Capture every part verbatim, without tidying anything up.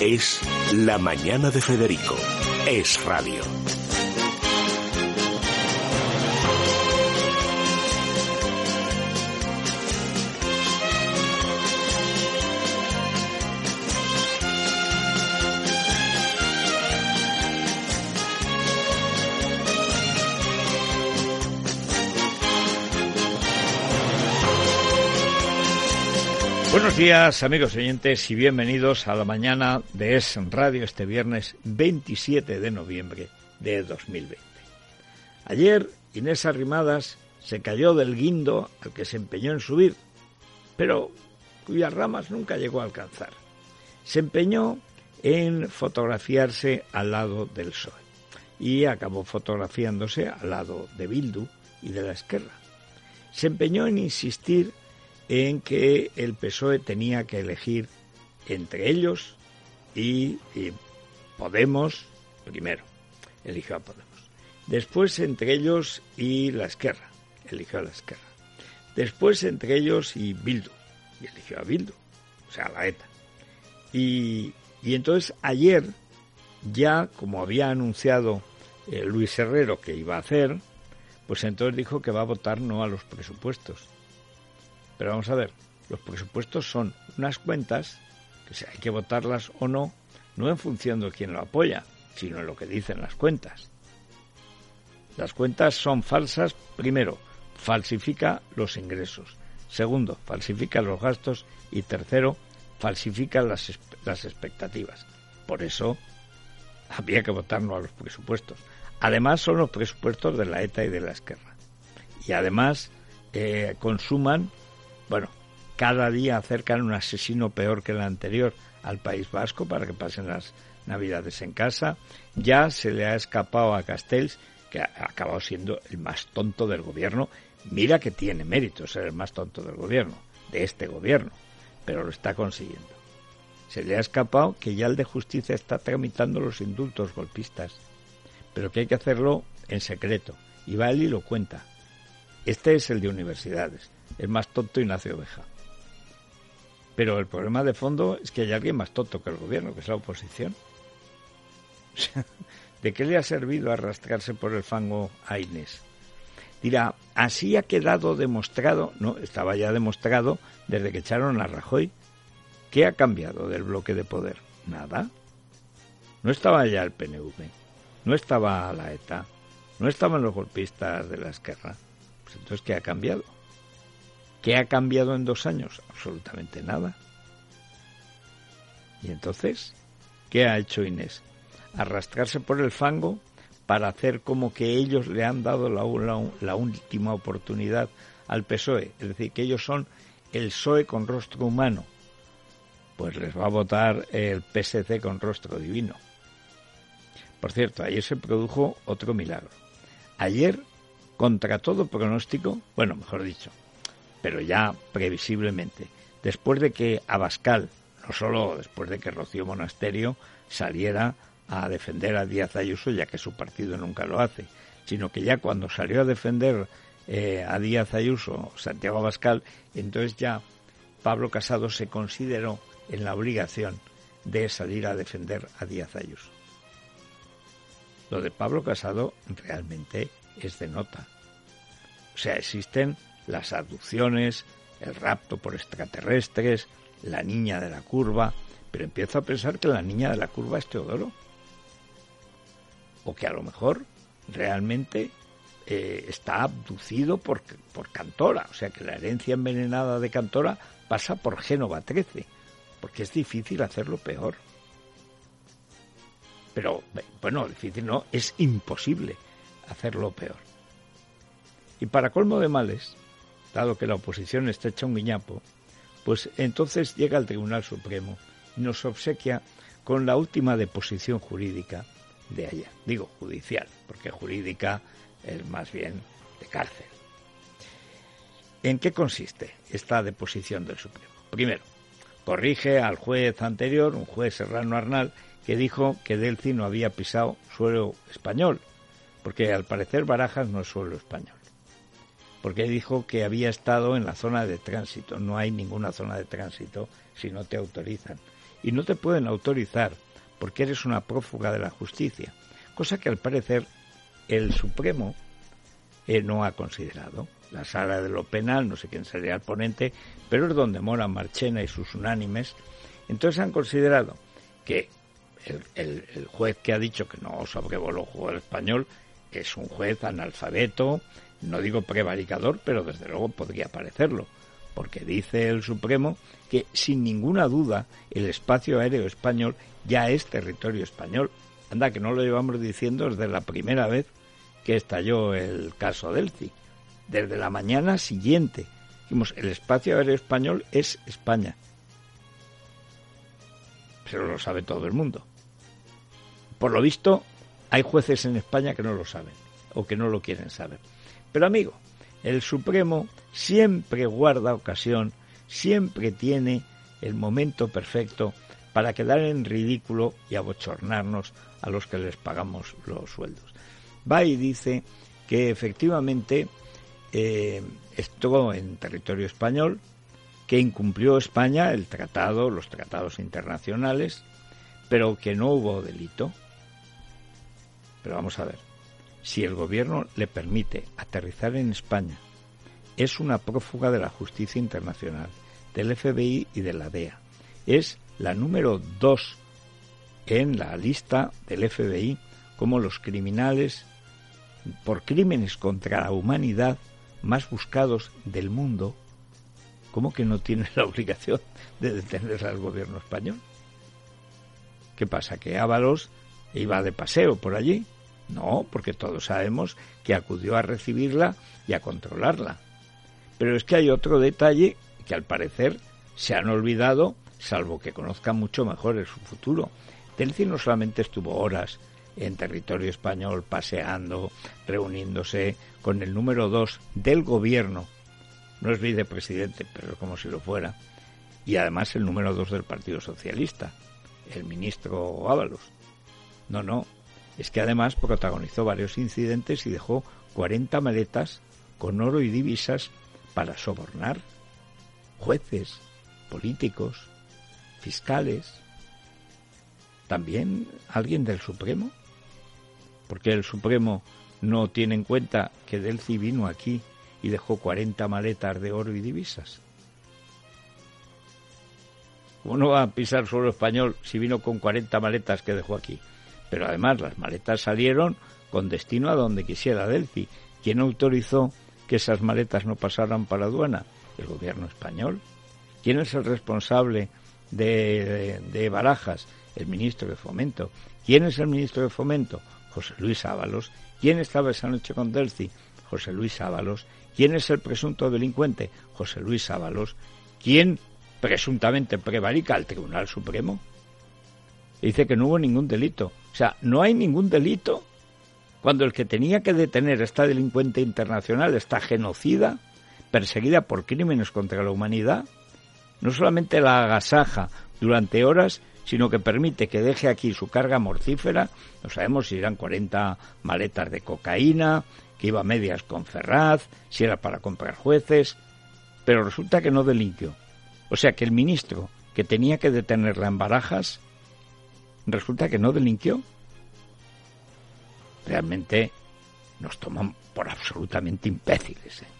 Es La Mañana de Federico. Es radio. Buenos días, amigos oyentes, y bienvenidos a la mañana de Es Radio este viernes veintisiete de noviembre de dos mil veinte. Ayer Inés Arrimadas se cayó del guindo al que se empeñó en subir, pero cuyas ramas nunca llegó a alcanzar. Se empeñó en fotografiarse al lado del P S O E y acabó fotografiándose al lado de Bildu y de la Esquerra. Se empeñó en insistir en que el P S O E tenía que elegir entre ellos y, y Podemos primero, eligió a Podemos. Después entre ellos y la Esquerra, eligió a la Esquerra. Después entre ellos y Bildu, y eligió a Bildu, o sea, a la ETA. Y, y entonces ayer, ya como había anunciado eh, Luis Herrero que iba a hacer, pues entonces dijo que va a votar no a los presupuestos. Pero vamos a ver, los presupuestos son unas cuentas, que si hay que votarlas o no, no en función de quién lo apoya, sino en lo que dicen las cuentas. Las cuentas son falsas, primero, falsifica los ingresos, segundo, falsifica los gastos y tercero, falsifica las, las expectativas. Por eso había que votar no a los presupuestos. Además son los presupuestos de la ETA y de la Esquerra. Y además eh, consuman... Bueno, cada día acercan un asesino peor que el anterior al País Vasco para que pasen las Navidades en casa. Ya se le ha escapado a Castells, que ha acabado siendo el más tonto del gobierno. Mira que tiene mérito ser el más tonto del gobierno, de este gobierno, pero lo está consiguiendo. Se le ha escapado que ya el de Justicia está tramitando los indultos golpistas, pero que hay que hacerlo en secreto. Y va él y lo cuenta. Este es el de universidades. Es más tonto Ignacio Oveja. Pero el problema de fondo es que hay alguien más tonto que el gobierno, que es la oposición. ¿De qué le ha servido arrastrarse por el fango a Inés? Dirá, así ha quedado demostrado. No, estaba ya demostrado desde que echaron a Rajoy. ¿Qué ha cambiado del bloque de poder? Nada. No estaba ya el P N V, no estaba la ETA, no estaban los golpistas de la Esquerra. Pues entonces, ¿qué ha cambiado? ¿Qué ha cambiado en dos años? Absolutamente nada. Y entonces, ¿qué ha hecho Inés? Arrastrarse por el fango para hacer como que ellos le han dado la, la, la última oportunidad al P S O E. Es decir, que ellos son el P S O E con rostro humano. Pues les va a votar el P S C con rostro divino. Por cierto, ayer se produjo otro milagro. Ayer, contra todo pronóstico, bueno, mejor dicho, pero ya previsiblemente, después de que Abascal, no solo después de que Rocío Monasterio saliera a defender a Díaz Ayuso, ya que su partido nunca lo hace, sino que ya cuando salió a defender eh, a Díaz Ayuso, Santiago Abascal, entonces ya Pablo Casado se consideró en la obligación de salir a defender a Díaz Ayuso. Lo de Pablo Casado realmente es de nota. O sea, existen las abducciones, el rapto por extraterrestres, la niña de la curva, pero empiezo a pensar que la niña de la curva es Teodoro. O que a lo mejor realmente eh, está abducido por, por Cantora, o sea que la herencia envenenada de Cantora pasa por Génova trece, porque es difícil hacerlo peor. Pero, bueno, difícil no, es imposible hacerlo peor. Y para colmo de males, dado que la oposición está hecha un guiñapo, pues entonces llega el Tribunal Supremo y nos obsequia con la última deposición jurídica de ayer. Digo judicial, porque jurídica es más bien de cárcel. ¿En qué consiste esta deposición del Supremo? Primero, corrige al juez anterior, un juez Serrano Arnal, que dijo que Delcy no había pisado suelo español, porque al parecer Barajas no es suelo español. Porque dijo que había estado en la zona de tránsito. No hay ninguna zona de tránsito si no te autorizan. y no te pueden autorizar porque eres una prófuga de la justicia, cosa que al parecer el Supremo eh, no ha considerado. La Sala de lo Penal, no sé quién sería el ponente, pero es donde mora Marchena y sus unánimes. Entonces han considerado que el, el, el juez que ha dicho que no sobrevoló el juego del español es un juez analfabeto, no digo prevaricador, pero desde luego podría parecerlo, porque dice el Supremo que sin ninguna duda el espacio aéreo español ya es territorio español. Anda, que no lo llevamos diciendo desde la primera vez que estalló el caso Delcy. Desde la mañana siguiente dijimos, el espacio aéreo español es España. Pero lo sabe todo el mundo. Por lo visto, hay jueces en España que no lo saben, o que no lo quieren saber. Pero amigo, el Supremo siempre guarda ocasión, siempre tiene el momento perfecto para quedar en ridículo y abochornarnos a los que les pagamos los sueldos. Va y dice que efectivamente eh, estuvo en territorio español, que incumplió España el tratado, los tratados internacionales, pero que no hubo delito. Pero vamos a ver, si el gobierno le permite aterrizar en España, es una prófuga de la justicia internacional, del F B I y de la D E A. Es la número dos en la lista del F B I como los criminales por crímenes contra la humanidad más buscados del mundo. ¿Cómo que no tiene la obligación de detener al gobierno español? ¿Qué pasa? ¿Que Ábalos iba de paseo por allí? No, porque todos sabemos que acudió a recibirla y a controlarla. Pero es que hay otro detalle que al parecer se han olvidado, salvo que conozcan mucho mejor en su futuro. Delcy no solamente estuvo horas en territorio español paseando, reuniéndose con el número dos del gobierno, no es vicepresidente, pero como si lo fuera, y además el número dos del Partido Socialista, el ministro Ábalos. No, no, es que además protagonizó varios incidentes y dejó cuarenta maletas con oro y divisas para sobornar jueces, políticos, fiscales, también alguien del Supremo, porque el Supremo no tiene en cuenta que Delcy vino aquí y dejó cuarenta maletas de oro y divisas. ¿Cómo no va a pisar suelo español si vino con cuarenta maletas que dejó aquí? Pero además las maletas salieron con destino a donde quisiera Delcy. ¿Quién autorizó que esas maletas no pasaran para aduana? El gobierno español. ¿Quién es el responsable de, de, de Barajas? El ministro de Fomento. ¿Quién es el ministro de Fomento? José Luis Ábalos. ¿Quién estaba esa noche con Delcy? José Luis Ábalos. ¿Quién es el presunto delincuente? José Luis Ábalos. ¿Quién presuntamente prevarica al Tribunal Supremo? Dice que no hubo ningún delito. O sea, no hay ningún delito cuando el que tenía que detener a esta delincuente internacional, esta genocida, perseguida por crímenes contra la humanidad, no solamente la agasaja durante horas, sino que permite que deje aquí su carga mortífera. No sabemos si eran cuarenta maletas de cocaína, que iba a medias con Ferraz, si era para comprar jueces, pero resulta que no delinquió. O sea que el ministro que tenía que detenerla en Barajas, resulta que no delinquió. Realmente nos toman por absolutamente imbéciles, ¿eh?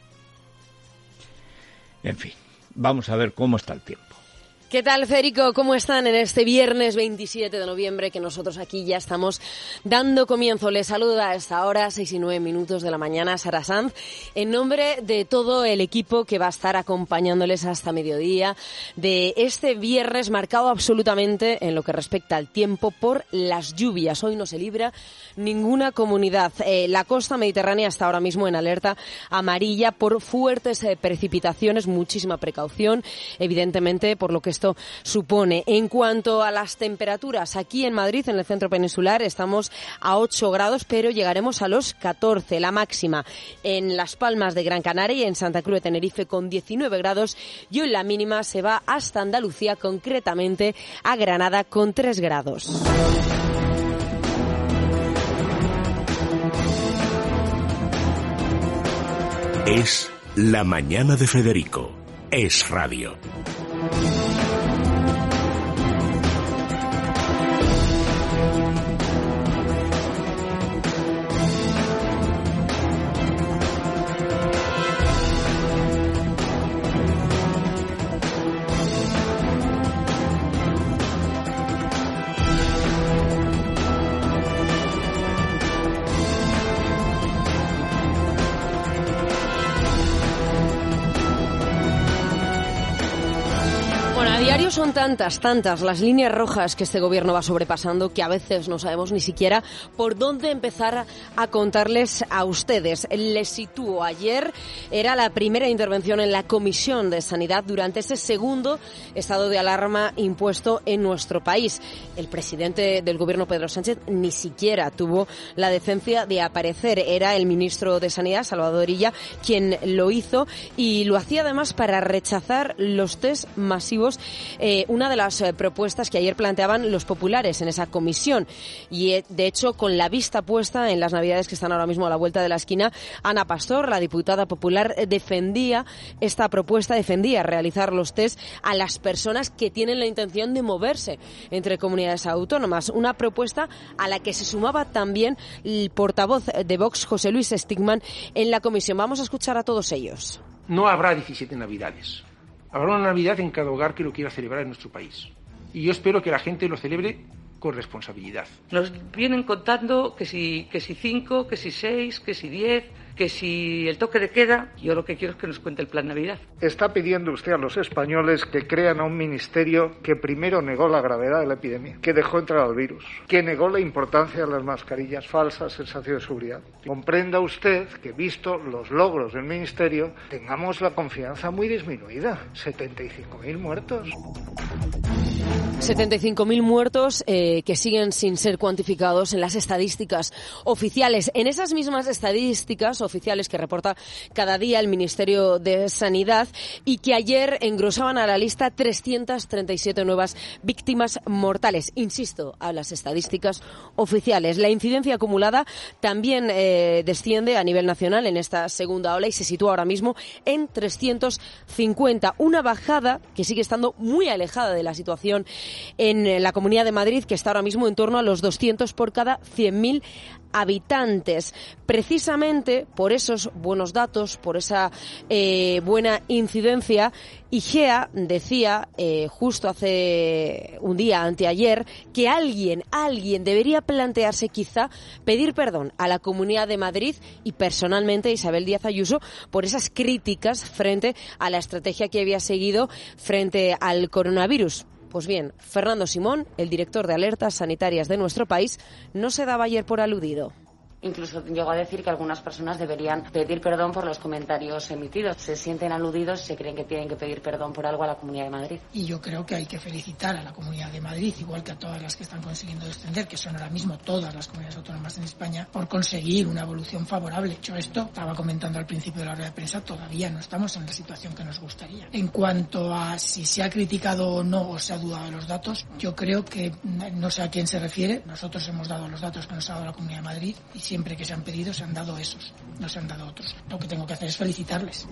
En fin, vamos a ver cómo está el tiempo. ¿Qué tal, Federico? ¿Cómo están en este viernes veintisiete de noviembre que nosotros aquí ya estamos dando comienzo? Les saluda a esta hora, seis y nueve minutos de la mañana, Sara Sanz, en nombre de todo el equipo que va a estar acompañándoles hasta mediodía de este viernes marcado absolutamente en lo que respecta al tiempo por las lluvias. Hoy no se libra ninguna comunidad. Eh, la costa mediterránea está ahora mismo en alerta amarilla por fuertes eh, precipitaciones, muchísima precaución, evidentemente por lo que esto supone. En cuanto a las temperaturas, aquí en Madrid, en el centro peninsular, estamos a ocho grados, pero llegaremos a los catorce. La máxima en Las Palmas de Gran Canaria y en Santa Cruz de Tenerife con diecinueve grados, y hoy la mínima se va hasta Andalucía, concretamente a Granada con tres grados. Es La Mañana de Federico. Es radio. diario son tantas, tantas las líneas rojas que este gobierno va sobrepasando que a veces no sabemos ni siquiera por dónde empezar a contarles a ustedes. Les sitúo. Ayer era la primera intervención en la Comisión de Sanidad durante ese segundo estado de alarma impuesto en nuestro país. El presidente del gobierno, Pedro Sánchez, ni siquiera tuvo la decencia de aparecer. Era el ministro de Sanidad, Salvador Illa, quien lo hizo y lo hacía además para rechazar los test masivos, eh, una de las eh, propuestas que ayer planteaban los populares en esa comisión. Y eh, de hecho, con la vista puesta en las Navidades que están ahora mismo a la vuelta de la esquina, Ana Pastor, la diputada popular, eh, defendía esta propuesta, defendía realizar los test a las personas que tienen la intención de moverse entre comunidades autónomas. Una propuesta a la que se sumaba también el portavoz de Vox, José Luis Stigman, en la comisión. Vamos a escuchar a todos ellos. No habrá diecisiete Navidades. Habrá una Navidad en cada hogar que lo quiera celebrar en nuestro país. Y yo espero que la gente lo celebre con responsabilidad. Nos vienen contando que si, que si cinco, que si seis, que si diez, que si el toque de queda. Yo lo que quiero es que nos cuente el plan Navidad. Está pidiendo usted a los españoles que crean a un ministerio que primero negó la gravedad de la epidemia, que dejó entrar al virus, que negó la importancia de las mascarillas falsas, sensación de seguridad. Comprenda usted que, visto los logros del ministerio, tengamos la confianza muy disminuida. setenta y cinco mil muertos. setenta y cinco mil muertos eh, que siguen sin ser cuantificados en las estadísticas oficiales. En esas mismas estadísticas oficiales que reporta cada día el Ministerio de Sanidad y que ayer engrosaban a la lista trescientas treinta y siete nuevas víctimas mortales. Insisto, a las estadísticas oficiales. La incidencia acumulada también eh, desciende a nivel nacional en esta segunda ola y se sitúa ahora mismo en trescientos cincuenta. Una bajada que sigue estando muy alejada de la situación en la Comunidad de Madrid, que está ahora mismo en torno a los doscientos por cada cien mil habitantes. Precisamente por esos buenos datos, por esa eh, buena incidencia, IGEA decía eh, justo hace un día, anteayer, que alguien, alguien debería plantearse quizá pedir perdón a la Comunidad de Madrid y personalmente a Isabel Díaz Ayuso por esas críticas frente a la estrategia que había seguido frente al coronavirus. Pues bien, Fernando Simón, el director de alertas sanitarias de nuestro país, no se daba ayer por aludido. Incluso llegó a decir que algunas personas deberían pedir perdón por los comentarios emitidos. Se sienten aludidos, se creen que tienen que pedir perdón por algo a la Comunidad de Madrid. Y yo creo que hay que felicitar a la Comunidad de Madrid, igual que a todas las que están consiguiendo descender, que son ahora mismo todas las comunidades autónomas en España, por conseguir una evolución favorable. Hecho esto, estaba comentando al principio de la rueda de prensa, todavía no estamos en la situación que nos gustaría. En cuanto a si se ha criticado o no o se ha dudado de los datos, yo creo que no sé a quién se refiere. Nosotros hemos dado los datos que nos ha dado la Comunidad de Madrid y siempre que se han pedido se han dado esos, no se han dado otros. Lo que tengo que hacer es felicitarles.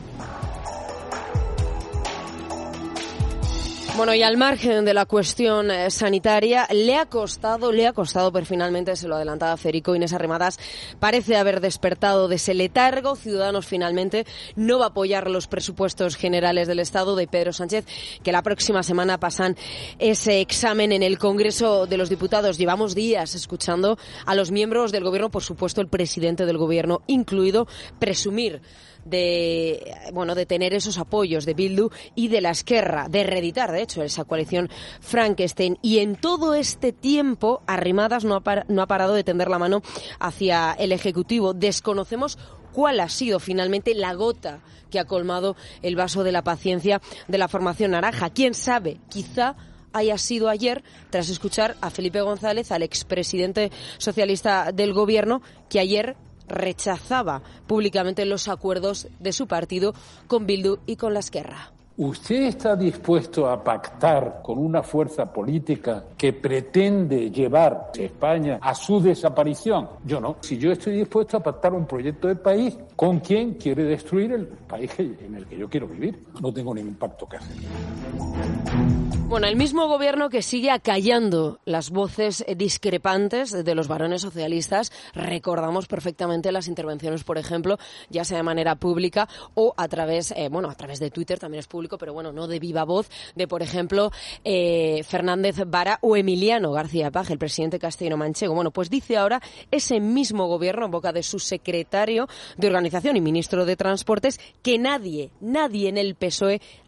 Bueno, y al margen de la cuestión eh, sanitaria, le ha costado, le ha costado, pero finalmente se lo adelantaba Federico, Inés Arrimadas parece haber despertado de ese letargo. Ciudadanos finalmente no va a apoyar los presupuestos generales del Estado de Pedro Sánchez, que la próxima semana pasan ese examen en el Congreso de los Diputados. Llevamos días escuchando a los miembros del Gobierno, por supuesto el presidente del Gobierno incluido, presumir de bueno de tener esos apoyos de Bildu y de la Esquerra, de reeditar de hecho esa coalición Frankenstein. Y en todo este tiempo Arrimadas no ha, par- no ha parado de tender la mano hacia el Ejecutivo. Desconocemos cuál ha sido finalmente la gota que ha colmado el vaso de la paciencia de la formación naranja. Quién sabe, quizá haya sido ayer, tras escuchar a Felipe González, al expresidente socialista del Gobierno, que ayer rechazaba públicamente los acuerdos de su partido con Bildu y con la Esquerra. ¿Usted está dispuesto a pactar con una fuerza política que pretende llevar a España a su desaparición? Yo no. Si yo estoy dispuesto a pactar un proyecto de país con quien quiere destruir el país en el que yo quiero vivir, no tengo ningún pacto que hacer. Bueno, el mismo gobierno que sigue acallando las voces discrepantes de los varones socialistas. Recordamos perfectamente las intervenciones, por ejemplo, ya sea de manera pública o a través, eh, bueno, a través de Twitter también es público, pero bueno, no de viva voz, de, por ejemplo, eh, Fernández Vara o Emiliano García Paje, el presidente castellano-manchego. Bueno, pues dice ahora ese mismo gobierno, en boca de su secretario de Organización y ministro de Transportes, que nadie, nadie en el P S O E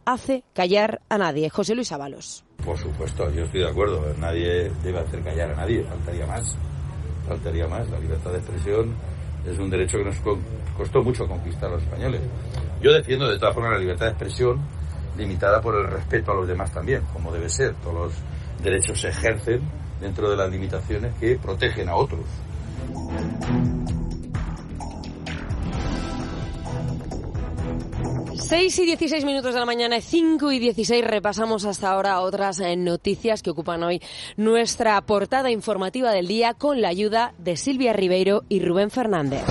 hace callar a nadie. José Luis Ábalos. Por supuesto, yo estoy de acuerdo. Nadie debe hacer callar a nadie, faltaría más. Faltaría más. La libertad de expresión es un derecho que nos costó mucho conquistar a los españoles. Yo defiendo de todas formas la libertad de expresión limitada por el respeto a los demás también, como debe ser. Todos los derechos se ejercen dentro de las limitaciones que protegen a otros. seis y dieciséis minutos de la mañana, cinco y dieciséis, repasamos hasta ahora otras eh, noticias que ocupan hoy nuestra portada informativa del día con la ayuda de Silvia Ribeiro y Rubén Fernández.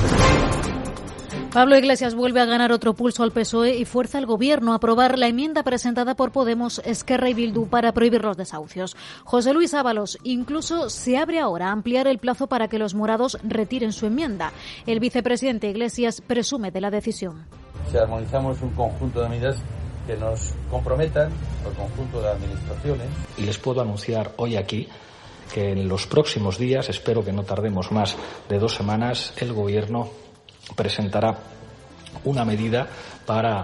Pablo Iglesias vuelve a ganar otro pulso al P S O E y fuerza al Gobierno a aprobar la enmienda presentada por Podemos, Esquerra y Bildu para prohibir los desahucios. José Luis Ábalos incluso se abre ahora a ampliar el plazo para que los morados retiren su enmienda. El vicepresidente Iglesias presume de la decisión. Si armonizamos un conjunto de medidas que nos comprometan al conjunto de administraciones. Y les puedo anunciar hoy aquí que en los próximos días, espero que no tardemos más de dos semanas, el Gobierno presentará una medida para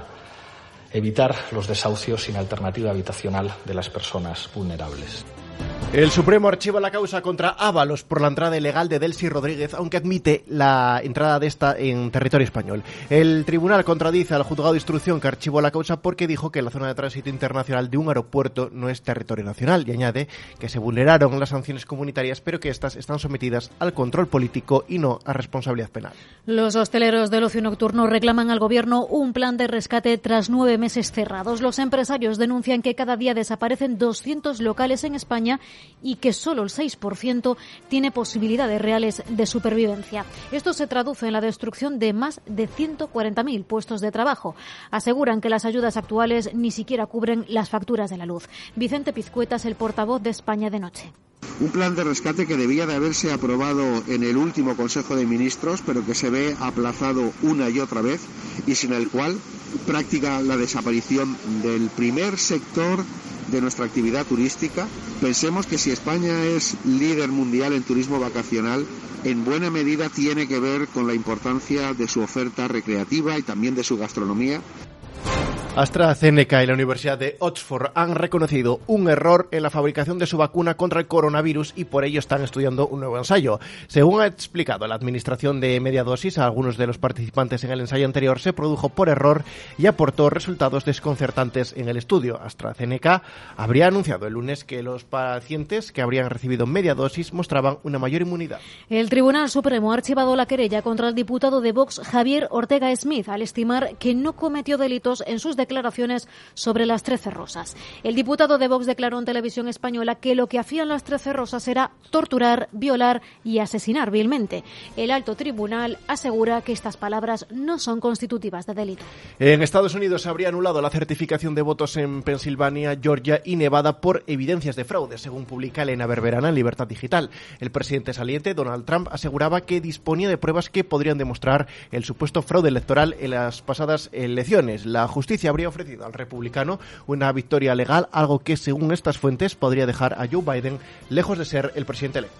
evitar los desahucios sin alternativa habitacional de las personas vulnerables. El Supremo archiva la causa contra Ábalos por la entrada ilegal de Delcy Rodríguez, aunque admite la entrada de esta en territorio español. El tribunal contradice al juzgado de instrucción que archivó la causa porque dijo que la zona de tránsito internacional de un aeropuerto no es territorio nacional y añade que se vulneraron las sanciones comunitarias, pero que estas están sometidas al control político y no a responsabilidad penal. Los hosteleros del ocio nocturno reclaman al Gobierno un plan de rescate tras nueve meses cerrados. Los empresarios denuncian que cada día desaparecen doscientos locales en España y que solo el seis por ciento tiene posibilidades reales de supervivencia. Esto se traduce en la destrucción de más de ciento cuarenta mil puestos de trabajo. Aseguran que las ayudas actuales ni siquiera cubren las facturas de la luz. Vicente Pizcueta es el portavoz de España de Noche. Un plan de rescate que debía de haberse aprobado en el último Consejo de Ministros, pero que se ve aplazado una y otra vez y sin el cual practica la desaparición del primer sector de nuestra actividad turística. Pensemos que si España es líder mundial en turismo vacacional, en buena medida tiene que ver con la importancia de su oferta recreativa y también de su gastronomía. AstraZeneca y la Universidad de Oxford han reconocido un error en la fabricación de su vacuna contra el coronavirus y por ello están estudiando un nuevo ensayo. Según ha explicado la administración de media dosis, a algunos de los participantes en el ensayo anterior se produjo por error y aportó resultados desconcertantes en el estudio. AstraZeneca habría anunciado el lunes que los pacientes que habrían recibido media dosis mostraban una mayor inmunidad. El Tribunal Supremo ha archivado la querella contra el diputado de Vox, Javier Ortega Smith, al estimar que no cometió delitos en sus declaraciones sobre las Trece Rosas. El diputado de Vox declaró en Televisión Española que lo que hacían las Trece Rosas era torturar, violar y asesinar vilmente. El alto tribunal asegura que estas palabras no son constitutivas de delito. En Estados Unidos se habría anulado la certificación de votos en Pensilvania, Georgia y Nevada por evidencias de fraude, según publica Elena Berberana en Libertad Digital. El presidente saliente, Donald Trump, aseguraba que disponía de pruebas que podrían demostrar el supuesto fraude electoral en las pasadas elecciones. La justicia habría ofrecido al republicano una victoria legal, algo que, según estas fuentes, podría dejar a Joe Biden lejos de ser el presidente electo.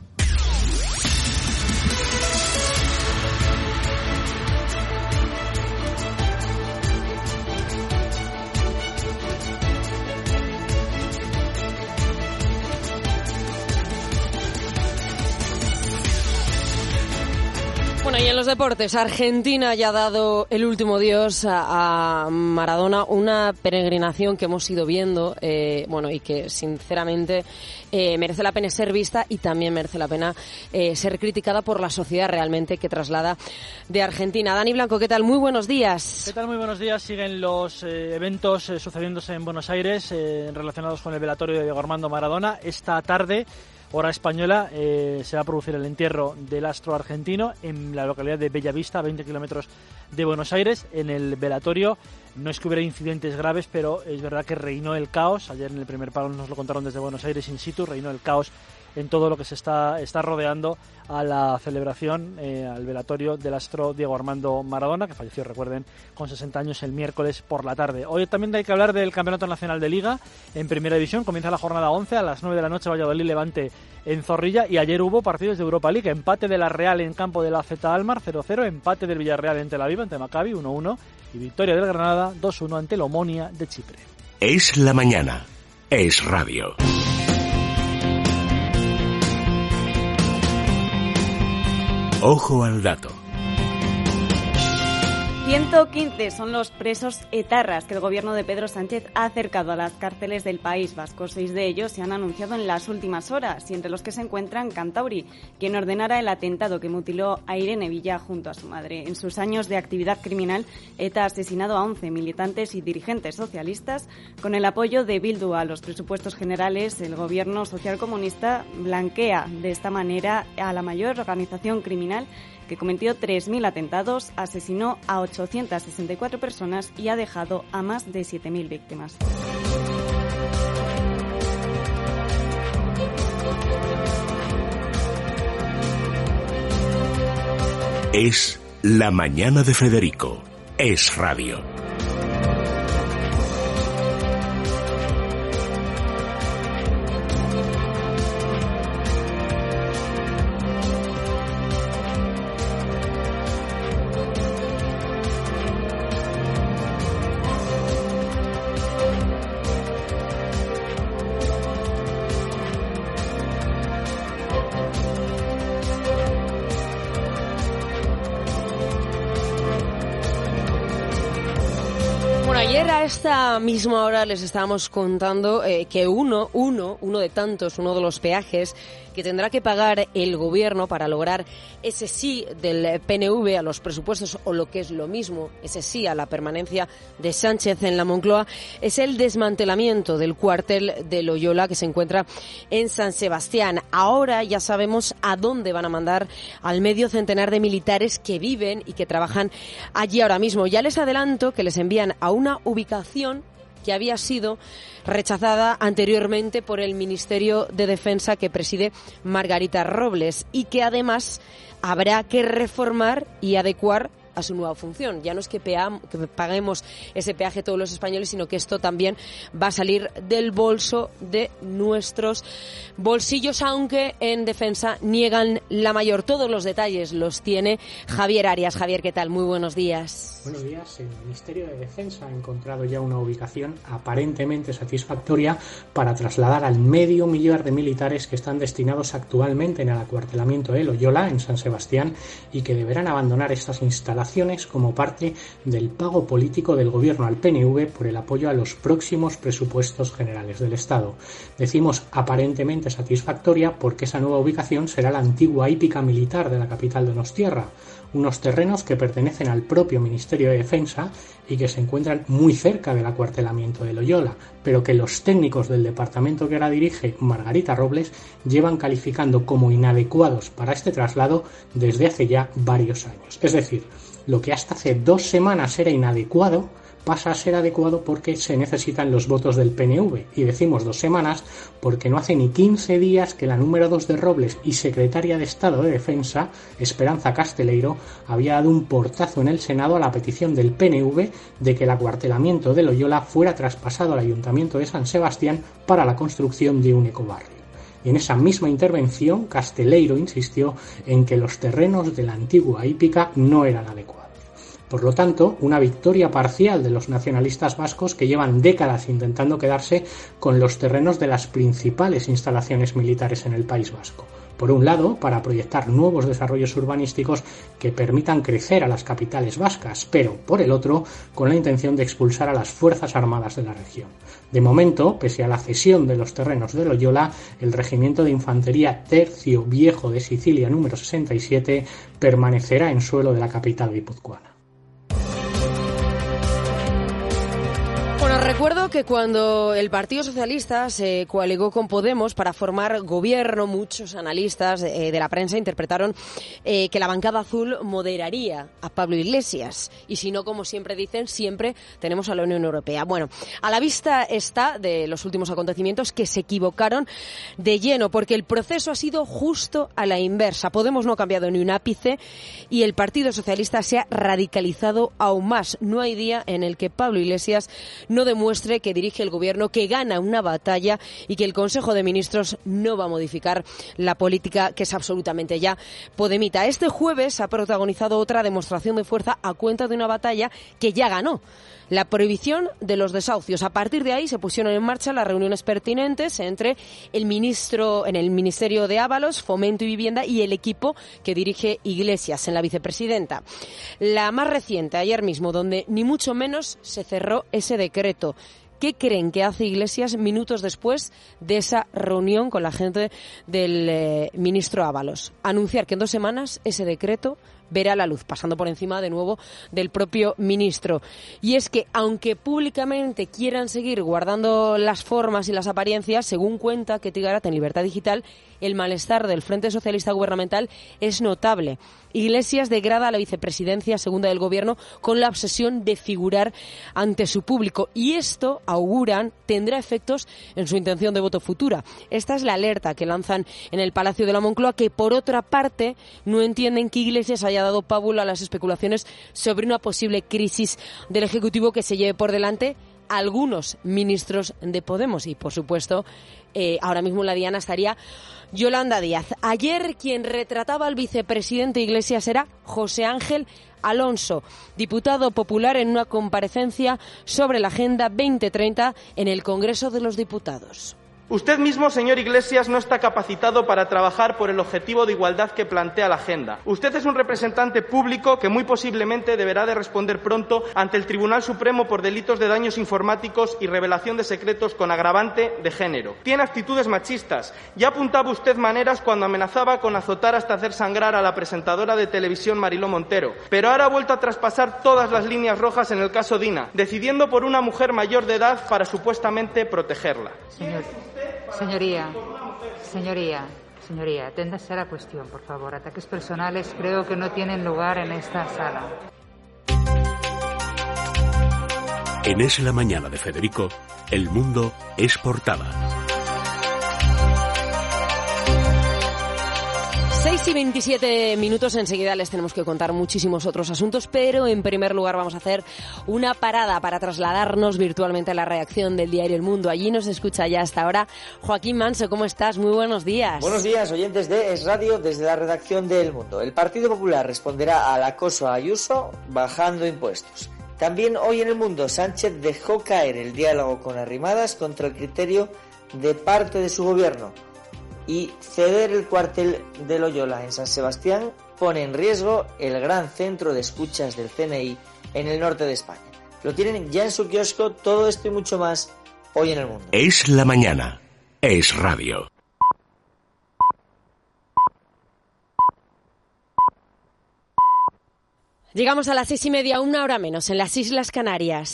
Bueno, y en los deportes, Argentina ya ha dado el último adiós a, a Maradona, una peregrinación que hemos ido viendo, eh, bueno, y que sinceramente eh, merece la pena ser vista y también merece la pena eh, ser criticada por la sociedad realmente que traslada de Argentina. Dani Blanco, ¿qué tal? Muy buenos días. ¿Qué tal? Muy buenos días. Siguen los eh, eventos eh, sucediéndose en Buenos Aires eh, relacionados con el velatorio de Diego Armando Maradona. Esta tarde, hora española, eh, se va a producir el entierro del astro argentino en la localidad de Bellavista, a veinte kilómetros de Buenos Aires. En el velatorio no es que hubiera incidentes graves, pero es verdad que reinó el caos. Ayer en el primer palo nos lo contaron desde Buenos Aires in situ, reinó el caos en todo lo que se está, está rodeando a la celebración, eh, al velatorio del astro Diego Armando Maradona, que falleció, recuerden, con sesenta años el miércoles por la tarde. Hoy también hay que hablar del Campeonato Nacional de Liga en Primera División. Comienza la jornada once a las nueve de la noche, Valladolid Levante en Zorrilla, y ayer hubo partidos de Europa League. Empate de la Real en campo de la Z Almar, cero cero, empate del Villarreal en Tel Aviv ante Maccabi, uno uno, y victoria del Granada dos uno ante el Omonia de Chipre. Es la mañana. Es radio. Ojo al dato. ciento quince son los presos etarras que el gobierno de Pedro Sánchez ha acercado a las cárceles del País Vasco. Seis de ellos se han anunciado en las últimas horas, y entre los que se encuentran Kantauri, quien ordenara el atentado que mutiló a Irene Villa junto a su madre. En sus años de actividad criminal, ETA ha asesinado a once militantes y dirigentes socialistas. Con el apoyo de Bildu a los presupuestos generales, el gobierno socialcomunista blanquea de esta manera a la mayor organización criminal que cometió tres mil atentados, asesinó a ochocientas sesenta y cuatro personas y ha dejado a más de siete mil víctimas. Es la mañana de Federico. Es radio. A esta misma hora les estábamos contando eh, que uno, uno, uno de tantos, uno de los peajes que tendrá que pagar el gobierno para lograr ese sí del P N V a los presupuestos, o lo que es lo mismo, ese sí a la permanencia de Sánchez en la Moncloa, es el desmantelamiento del cuartel de Loyola que se encuentra en San Sebastián. Ahora ya sabemos a dónde van a mandar al medio centenar de militares que viven y que trabajan allí ahora mismo. Ya les adelanto que les envían a una ubicación que había sido rechazada anteriormente por el Ministerio de Defensa que preside Margarita Robles, y que además habrá que reformar y adecuar a su nueva función. Ya no es que, peam, que paguemos ese peaje todos los españoles, sino que esto también va a salir del bolso de nuestros bolsillos, aunque en Defensa niegan la mayor. Todos los detalles los tiene Javier Arias. Javier, ¿qué tal? Muy buenos días. Buenos días. El Ministerio de Defensa ha encontrado ya una ubicación aparentemente satisfactoria para trasladar al medio millar de militares que están destinados actualmente en el acuartelamiento de Loyola, en San Sebastián, y que deberán abandonar estas instalaciones como parte del pago político del gobierno al P N V por el apoyo a los próximos presupuestos generales del Estado. Decimos aparentemente satisfactoria porque esa nueva ubicación será la antigua hípica militar de la capital donostiarra, unos terrenos que pertenecen al propio Ministerio de Defensa y que se encuentran muy cerca del acuartelamiento de Loyola, pero que los técnicos del departamento que ahora dirige Margarita Robles llevan calificando como inadecuados para este traslado desde hace ya varios años. Es decir, lo que hasta hace dos semanas era inadecuado pasa a ser adecuado porque se necesitan los votos del P N V. Y decimos dos semanas porque no hace ni quince días que la número dos de Robles y secretaria de Estado de Defensa, Esperanza Casteleiro, había dado un portazo en el Senado a la petición del P N V de que el acuartelamiento de Loyola fuera traspasado al Ayuntamiento de San Sebastián para la construcción de un ecobarrio. Y en esa misma intervención, Casteleiro insistió en que los terrenos de la antigua hípica no eran adecuados. Por lo tanto, una victoria parcial de los nacionalistas vascos que llevan décadas intentando quedarse con los terrenos de las principales instalaciones militares en el País Vasco. Por un lado, para proyectar nuevos desarrollos urbanísticos que permitan crecer a las capitales vascas, pero por el otro, con la intención de expulsar a las Fuerzas Armadas de la región. De momento, pese a la cesión de los terrenos de Loyola, el Regimiento de Infantería Tercio Viejo de Sicilia número sesenta y siete permanecerá en suelo de la capital guipuzcoana. Bueno, recuerdo que cuando el Partido Socialista se coaligó con Podemos para formar gobierno, muchos analistas eh, de la prensa interpretaron eh, que la bancada azul moderaría a Pablo Iglesias. Y si no, como siempre dicen, siempre tenemos a la Unión Europea. Bueno, a la vista está de los últimos acontecimientos que se equivocaron de lleno, porque el proceso ha sido justo a la inversa. Podemos no ha cambiado ni un ápice y el Partido Socialista se ha radicalizado aún más. No hay día en el que Pablo Iglesias no demuestre que dirige el Gobierno, que gana una batalla y que el Consejo de Ministros no va a modificar la política, que es absolutamente ya podemita. Este jueves ha protagonizado otra demostración de fuerza a cuenta de una batalla que ya ganó: la prohibición de los desahucios. A partir de ahí se pusieron en marcha las reuniones pertinentes entre el ministro en el Ministerio de Ábalos, Fomento y Vivienda, y el equipo que dirige Iglesias en la vicepresidenta. La más reciente, ayer mismo, donde ni mucho menos se cerró ese decreto. ¿Qué creen que hace Iglesias minutos después de esa reunión con la gente del eh, ministro Ábalos? Anunciar que en dos semanas ese decreto verá la luz, pasando por encima de nuevo del propio ministro. Y es que, aunque públicamente quieran seguir guardando las formas y las apariencias, según cuenta Ketty Garat en Libertad Digital, el malestar del Frente Socialista Gubernamental es notable. Iglesias degrada a la vicepresidencia segunda del Gobierno con la obsesión de figurar ante su público, y esto, auguran, tendrá efectos en su intención de voto futura. Esta es la alerta que lanzan en el Palacio de la Moncloa, que por otra parte no entienden que Iglesias haya dado pábulo a las especulaciones sobre una posible crisis del Ejecutivo que se lleve por delante a algunos ministros de Podemos. Y, por supuesto, eh, ahora mismo en la diana estaría Yolanda Díaz. Ayer quien retrataba al vicepresidente Iglesias era José Ángel Alonso, diputado popular, en una comparecencia sobre la Agenda veinte treinta en el Congreso de los Diputados. Usted mismo, señor Iglesias, no está capacitado para trabajar por el objetivo de igualdad que plantea la agenda. Usted es un representante público que muy posiblemente deberá de responder pronto ante el Tribunal Supremo por delitos de daños informáticos y revelación de secretos con agravante de género. Tiene actitudes machistas. Ya apuntaba usted maneras cuando amenazaba con azotar hasta hacer sangrar a la presentadora de televisión Mariló Montero. Pero ahora ha vuelto a traspasar todas las líneas rojas en el caso Dina, decidiendo por una mujer mayor de edad para supuestamente protegerla. Señor. Señoría, señoría, señoría, aténdase a la cuestión, por favor. Ataques personales creo que no tienen lugar en esta sala. En Es la Mañana de Federico, el mundo es portada. seis y veintisiete minutos, enseguida les tenemos que contar muchísimos otros asuntos, pero en primer lugar vamos a hacer una parada para trasladarnos virtualmente a la redacción del diario El Mundo. Allí nos escucha ya hasta ahora Joaquín Manso. ¿Cómo estás? Muy buenos días. Buenos días, oyentes de Es Radio, desde la redacción de El Mundo. El Partido Popular responderá al acoso a Ayuso bajando impuestos. También hoy en El Mundo, Sánchez dejó caer el diálogo con Arrimadas contra el criterio de parte de su gobierno. Y ceder el cuartel de Loyola en San Sebastián pone en riesgo el gran centro de escuchas del C N I en el norte de España. Lo tienen ya en su kiosco, todo esto y mucho más hoy en El Mundo. Es la mañana. Es radio. Llegamos a las seis y media, una hora menos, en las Islas Canarias.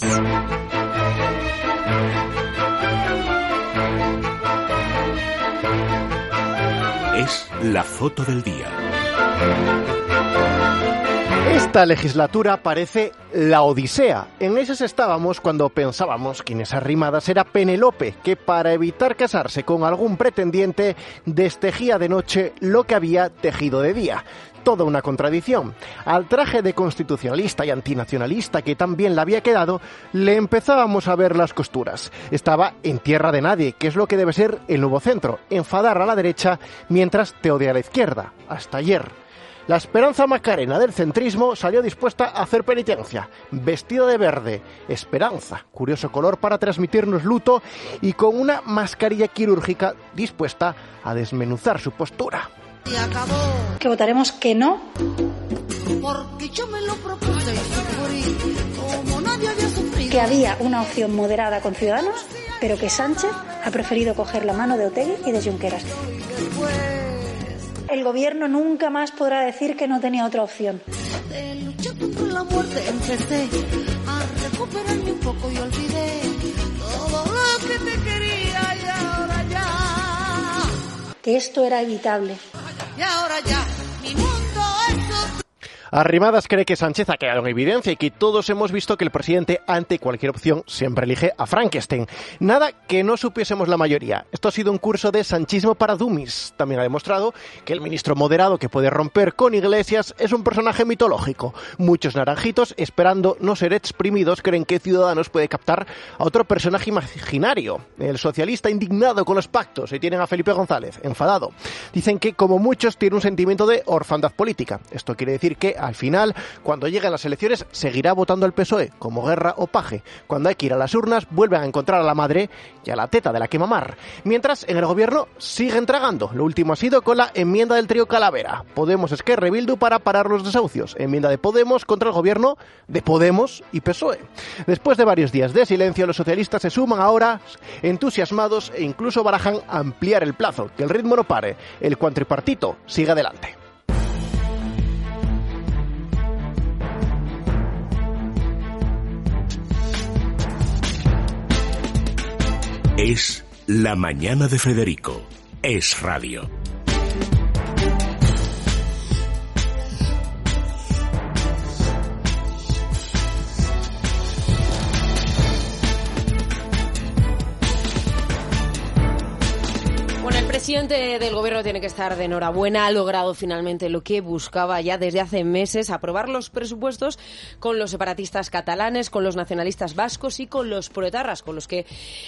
Es la foto del día. Esta legislatura parece la odisea. En esas estábamos cuando pensábamos que Inés Arrimadas era Penélope, que para evitar casarse con algún pretendiente destejí de noche lo que había tejido de día. Toda una contradicción. Al traje de constitucionalista y antinacionalista que tan bien le había quedado, le empezábamos a ver las costuras. Estaba en tierra de nadie, que es lo que debe ser el nuevo centro, enfadar a la derecha mientras te odia a la izquierda. Hasta ayer. La Esperanza Macarena del centrismo salió dispuesta a hacer penitencia, vestida de verde. Esperanza, curioso color para transmitirnos luto, y con una mascarilla quirúrgica dispuesta a desmenuzar su postura. Que votaremos que no. Porque yo me lo propuse y sufrí como nadie había sufrido. Que había una opción moderada con Ciudadanos, pero que Sánchez ha preferido coger la mano de Otegi y de Junqueras. El gobierno nunca más podrá decir que no tenía otra opción. De luchar contra la muerte empecé a recuperarme un poco y olvidé todo lo que te quería y ahora ya. Que esto era evitable. Y ahora ya, mi mundo es... Arrimadas cree que Sánchez ha quedado en evidencia y que todos hemos visto que el presidente, ante cualquier opción, siempre elige a Frankenstein. Nada que no supiésemos la mayoría. Esto ha sido un curso de sanchismo para dummies. También ha demostrado que el ministro moderado que puede romper con Iglesias es un personaje mitológico. Muchos naranjitos, esperando no ser exprimidos, creen que Ciudadanos puede captar a otro personaje imaginario. El socialista indignado con los pactos, y tienen a Felipe González enfadado. Dicen que, como muchos, tiene un sentimiento de orfandad política. Esto quiere decir que al final, cuando lleguen las elecciones, seguirá votando al P S O E, como Guerra o Paje. Cuando hay que ir a las urnas, vuelven a encontrar a la madre y a la teta de la que mamar. Mientras, en el gobierno siguen tragando. Lo último ha sido con la enmienda del trío Calavera. Podemos, Esquerra y Bildu para parar los desahucios. Enmienda de Podemos contra el gobierno de Podemos y P S O E. Después de varios días de silencio, los socialistas se suman ahora entusiasmados e incluso barajan ampliar el plazo. Que el ritmo no pare. El cuatripartito sigue adelante. Es La Mañana de Federico. Es radio. El presidente del gobierno tiene que estar de enhorabuena. Ha logrado finalmente lo que buscaba ya desde hace meses: aprobar los presupuestos con los separatistas catalanes, con los nacionalistas vascos y con los proetarras, con los que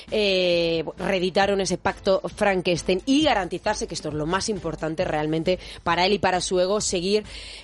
eh, reeditaron ese pacto Frankenstein, y garantizarse, que esto es lo más importante realmente para él y para su ego, seguir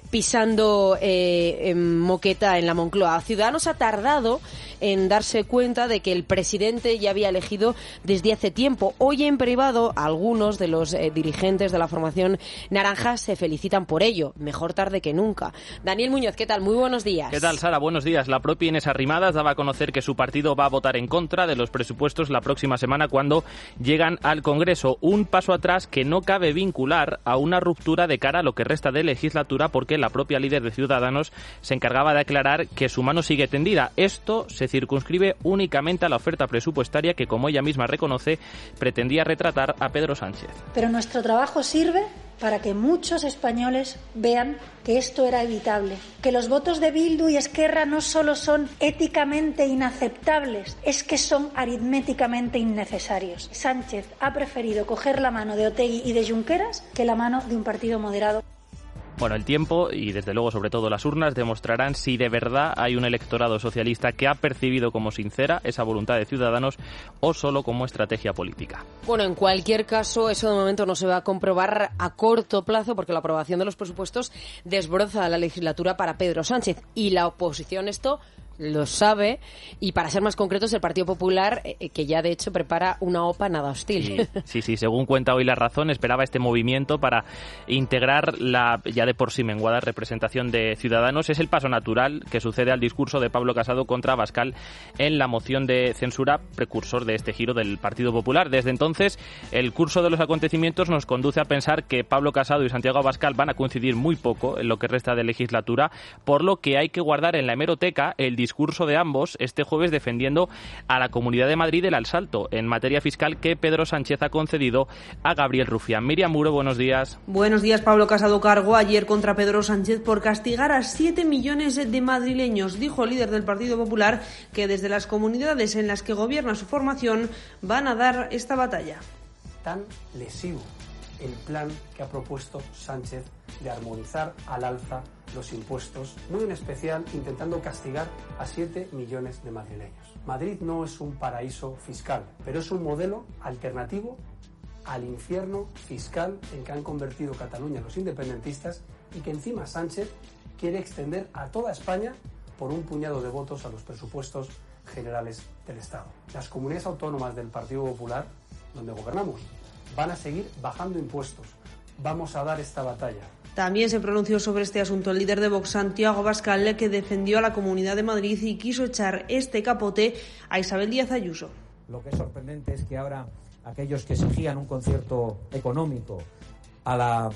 pisando eh, en moqueta en la Moncloa. Ciudadanos ha tardado en darse cuenta de que el presidente ya había elegido desde hace tiempo. Hoy en privado, algunos de los eh, dirigentes de la formación naranja se felicitan por ello. Mejor tarde que nunca. Daniel Muñoz, ¿qué tal? Muy buenos días. ¿Qué tal, Sara? Buenos días. La propia Inés Arrimadas daba a conocer que su partido va a votar en contra de los presupuestos la próxima semana cuando llegan al Congreso. Un paso atrás que no cabe vincular a una ruptura de cara a lo que resta de legislatura, porque la propia líder de Ciudadanos se encargaba de aclarar que su mano sigue tendida. Esto se circunscribe únicamente a la oferta presupuestaria que, como ella misma reconoce, pretendía retratar a Pedro Sánchez. Pero nuestro trabajo sirve para que muchos españoles vean que esto era evitable, que los votos de Bildu y Esquerra no solo son éticamente inaceptables, es que son aritméticamente innecesarios. Sánchez ha preferido coger la mano de Otegi y de Junqueras que la mano de un partido moderado. Bueno, el tiempo y desde luego sobre todo las urnas demostrarán si de verdad hay un electorado socialista que ha percibido como sincera esa voluntad de Ciudadanos o solo como estrategia política. Bueno, en cualquier caso, eso de momento no se va a comprobar a corto plazo, porque la aprobación de los presupuestos desbroza la legislatura para Pedro Sánchez, y la oposición esto lo sabe, y para ser más concretos, el Partido Popular, eh, que ya de hecho prepara una OPA nada hostil. Sí, sí, sí, según cuenta hoy La Razón, esperaba este movimiento para integrar la ya de por sí menguada representación de Ciudadanos. Es el paso natural que sucede al discurso de Pablo Casado contra Abascal en la moción de censura, precursor de este giro del Partido Popular. Desde entonces, el curso de los acontecimientos nos conduce a pensar que Pablo Casado y Santiago Abascal van a coincidir muy poco en lo que resta de legislatura, por lo que hay que guardar en la hemeroteca el discurso de ambos este jueves defendiendo a la Comunidad de Madrid el asalto en materia fiscal que Pedro Sánchez ha concedido a Gabriel Rufián. Miriam Muro, buenos días. Buenos días. Pablo Casado cargó ayer contra Pedro Sánchez por castigar a siete millones de madrileños. Dijo el líder del Partido Popular que desde las comunidades en las que gobierna su formación van a dar esta batalla. Tan lesivo el plan que ha propuesto Sánchez de armonizar al alza los impuestos, muy en especial intentando castigar a siete millones de madrileños. Madrid no es un paraíso fiscal, pero es un modelo alternativo al infierno fiscal en que han convertido Cataluña los independentistas, y que encima Sánchez quiere extender a toda España por un puñado de votos a los presupuestos generales del Estado. Las comunidades autónomas del Partido Popular, donde gobernamos, van a seguir bajando impuestos. Vamos a dar esta batalla. También se pronunció sobre este asunto el líder de Vox, Santiago Abascal, que defendió a la Comunidad de Madrid y quiso echar este capote a Isabel Díaz Ayuso. Lo que es sorprendente es que ahora aquellos que exigían un concierto económico a la,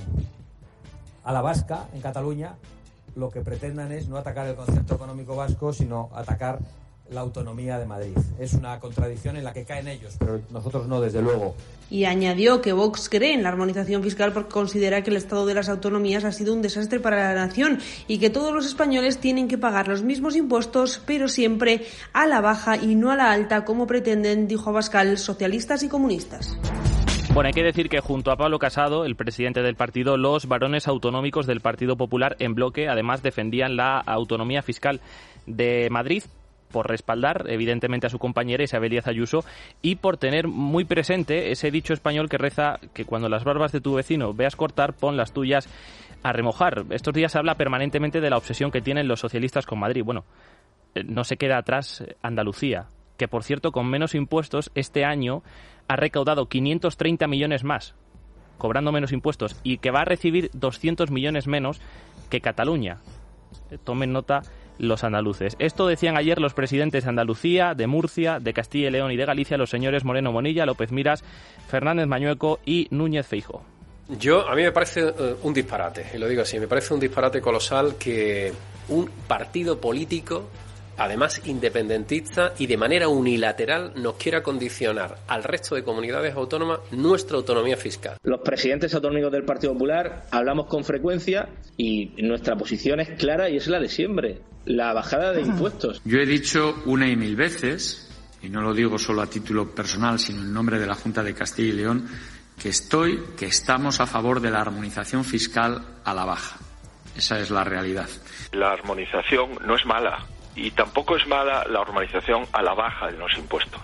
a la vasca en Cataluña, lo que pretendan es no atacar el concierto económico vasco, sino atacar la autonomía de Madrid. Es una contradicción en la que caen ellos, pero nosotros no, desde luego. Y añadió que Vox cree en la armonización fiscal porque considera que el estado de las autonomías ha sido un desastre para la nación y que todos los españoles tienen que pagar los mismos impuestos, pero siempre a la baja y no a la alta, como pretenden, dijo Abascal, socialistas y comunistas. Bueno, hay que decir que junto a Pablo Casado, el presidente del partido, los varones autonómicos del Partido Popular en bloque, además defendían la autonomía fiscal de Madrid, por respaldar, evidentemente, a su compañera Isabel Díaz Ayuso y por tener muy presente ese dicho español que reza que cuando las barbas de tu vecino veas cortar, pon las tuyas a remojar. Estos días se habla permanentemente de la obsesión que tienen los socialistas con Madrid. Bueno, no se queda atrás Andalucía, que por cierto, con menos impuestos, este año ha recaudado quinientos treinta millones más, cobrando menos impuestos, y que va a recibir doscientos millones menos que Cataluña. Tomen nota los andaluces. Esto decían ayer los presidentes de Andalucía, de Murcia, de Castilla y León y de Galicia, los señores Moreno Bonilla, López Miras, Fernández Mañueco y Núñez Feijóo. Yo, a mí me parece uh, un disparate, y lo digo así, me parece un disparate colosal que un partido político, además independentista y de manera unilateral, nos quiera condicionar al resto de comunidades autónomas nuestra autonomía fiscal. Los presidentes autonómicos del Partido Popular hablamos con frecuencia y nuestra posición es clara y es la de siempre, la bajada de impuestos. Yo he dicho una y mil veces, y no lo digo solo a título personal, sino en nombre de la Junta de Castilla y León, que estoy, que estamos a favor de la armonización fiscal a la baja. Esa es la realidad. La armonización no es mala. Y tampoco es mala la armonización a la baja de los impuestos.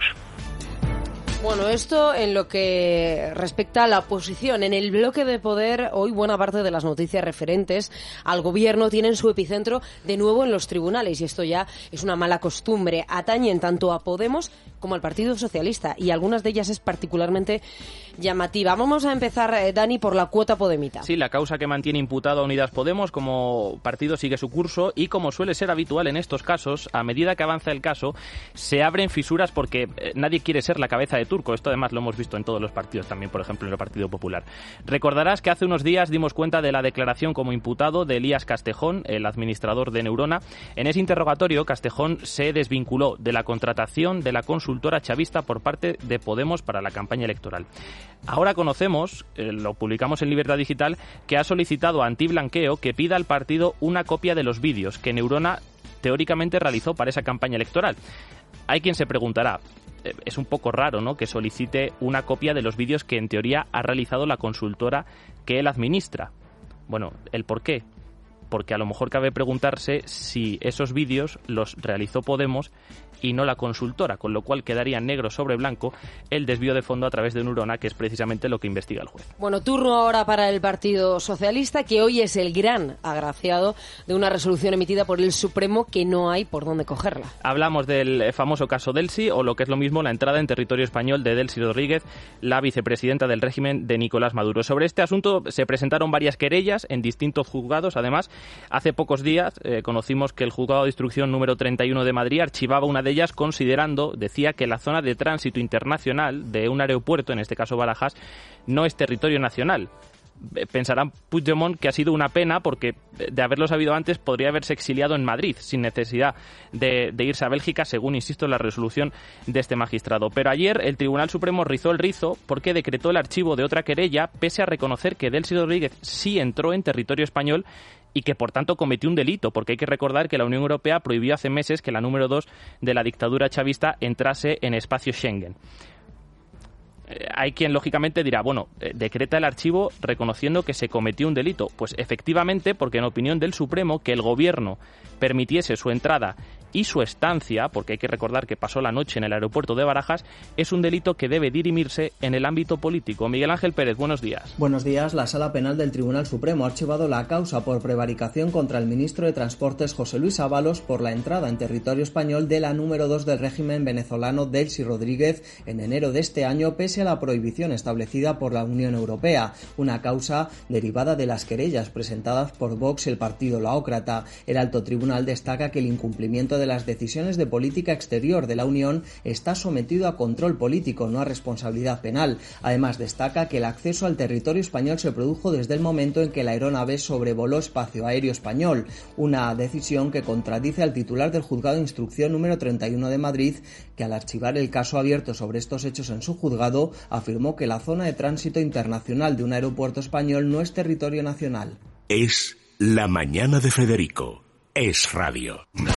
Bueno, esto en lo que respecta a la oposición. En el bloque de poder, hoy buena parte de las noticias referentes al gobierno tienen su epicentro de nuevo en los tribunales. Y esto ya es una mala costumbre. Atañen tanto a Podemos como al Partido Socialista. Y algunas de ellas es particularmente llamativa. Vamos a empezar, eh, Dani, por la cuota podemita. Sí, la causa que mantiene imputada a Unidas Podemos como partido sigue su curso y, como suele ser habitual en estos casos, a medida que avanza el caso, se abren fisuras porque eh, nadie quiere ser la cabeza de turco. Esto además lo hemos visto en todos los partidos, también por ejemplo en el Partido Popular. Recordarás que hace unos días dimos cuenta de la declaración como imputado de Elías Castejón, el administrador de Neurona. En ese interrogatorio, Castejón se desvinculó de la contratación de la consultora chavista por parte de Podemos para la campaña electoral. Ahora conocemos, eh, lo publicamos en Libertad Digital, que ha solicitado a Antiblanqueo que pida al partido una copia de los vídeos que Neurona teóricamente realizó para esa campaña electoral. Hay quien se preguntará, eh, es un poco raro, ¿no?, que solicite una copia de los vídeos que en teoría ha realizado la consultora que él administra. Bueno, ¿el por qué? Porque a lo mejor cabe preguntarse si esos vídeos los realizó Podemos y no la consultora, con lo cual quedaría negro sobre blanco el desvío de fondo a través de Neurona, que es precisamente lo que investiga el juez. Bueno, turno ahora para el Partido Socialista, que hoy es el gran agraciado de una resolución emitida por el Supremo que no hay por dónde cogerla. Hablamos del famoso caso Delcy, o lo que es lo mismo, la entrada en territorio español de Delcy Rodríguez, la vicepresidenta del régimen de Nicolás Maduro. Sobre este asunto se presentaron varias querellas en distintos juzgados. Además, hace pocos días eh, conocimos que el juzgado de instrucción número treinta y uno de Madrid archivaba una de ellas considerando, decía, que la zona de tránsito internacional de un aeropuerto, en este caso Barajas, no es territorio nacional. Pensarán Puigdemont que ha sido una pena porque, de haberlo sabido antes, podría haberse exiliado en Madrid sin necesidad de, de irse a Bélgica, según, insisto, la resolución de este magistrado. Pero ayer el Tribunal Supremo rizó el rizo porque decretó el archivo de otra querella, pese a reconocer que Delcy Rodríguez sí entró en territorio español y que por tanto cometió un delito, porque hay que recordar que la Unión Europea prohibió hace meses que la número dos de la dictadura chavista entrase en espacio Schengen. Eh, hay quien lógicamente dirá, bueno, eh, decreta el archivo reconociendo que se cometió un delito. Pues efectivamente, porque en opinión del Supremo, que el gobierno permitiese su entrada y su estancia, porque hay que recordar que pasó la noche en el aeropuerto de Barajas, es un delito que debe dirimirse en el ámbito político. Miguel Ángel Pérez, buenos días. Buenos días. La Sala Penal del Tribunal Supremo ha archivado la causa por prevaricación contra el ministro de Transportes José Luis Ábalos por la entrada en territorio español de la número dos del régimen venezolano Delcy Rodríguez en enero de este año, pese pese a la prohibición establecida por la Unión Europea, una causa derivada de las querellas presentadas por Vox y el partido laócrata. El alto tribunal destaca que el incumplimiento de las decisiones de política exterior de la Unión está sometido a control político, no a responsabilidad penal. Además, destaca que el acceso al territorio español se produjo desde el momento en que la aeronave sobrevoló espacio aéreo español, una decisión que contradice al titular del Juzgado de Instrucción número treinta y uno de Madrid, que al archivar el caso abierto sobre estos hechos en su juzgado, afirmó que la zona de tránsito internacional de un aeropuerto español no es territorio nacional. Es La Mañana de Federico. Es Radio.